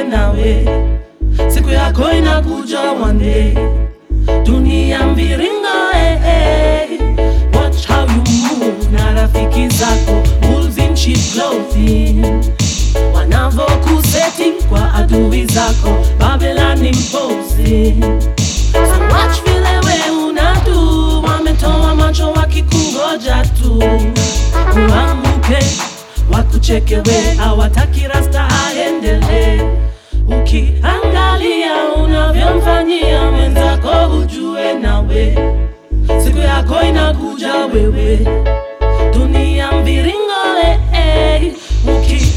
nawe, siku yako inakuja one day. Dunia mviringo, watch how you move na rafiki zako, wolves in sheep clothing, wanavokuseti kwa adui zako, Babylon imposing. So watch vile we unadu, wametoa macho wakikungoja tu uanguke, wakucheke we, hawataki rasta aendelee. Ukiangalia unavyomfanyia mwenzako, ujue nawe siku yako inakuja wewe. Dunia mviringo,